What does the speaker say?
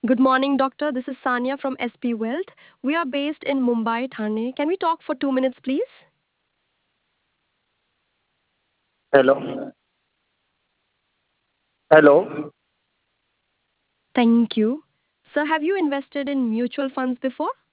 Good morning, doctor. This is Sanya from SP Wealth. We are based in Mumbai, Thane. Can we talk for 2 minutes, please? Hello. Hello. Thank you. Sir, have you invested in mutual funds before?